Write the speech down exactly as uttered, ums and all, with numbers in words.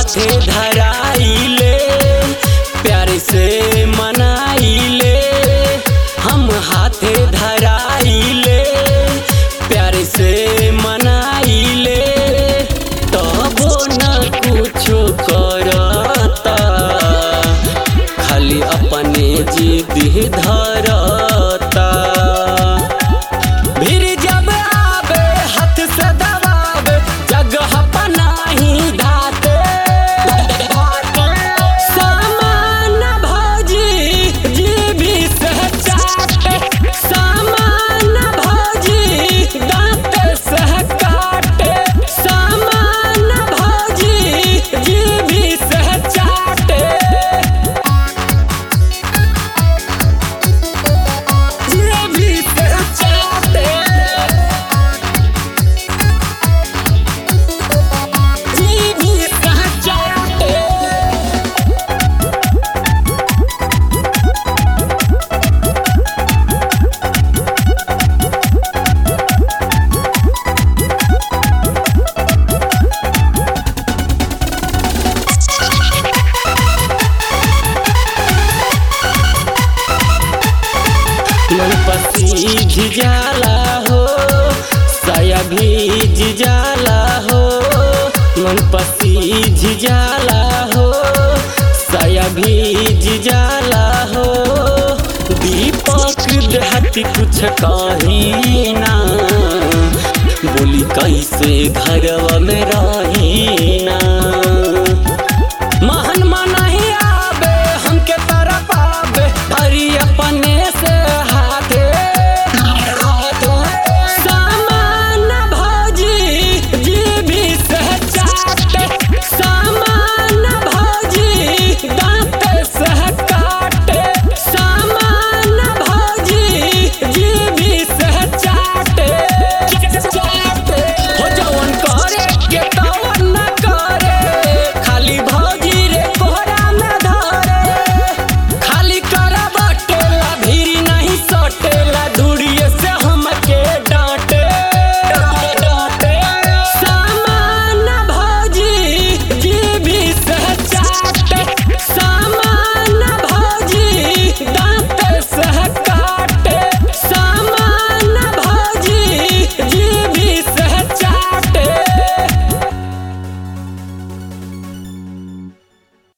हाथे धराइले प्यार से मनाइले हम हाथे धराइले प्यार से मनाइले तबो न कुछो करता खाली अपने जिद धरता भीड़ जब आवे हाथ से दबावे जगह पनाही धाते सामान भौजी जीभी से चाटे सामान भौजी दांत से काटे सामान भौजी जीभी से चाटे जीभी से चाटे जीभी से चाटे मन पसीज जाला हो साया भीज जाला हो मन पसीज जाला हो साया भीज जाला हो दीपक देहाती कुछ कही ना बोली कैसे घरवा में रही ना।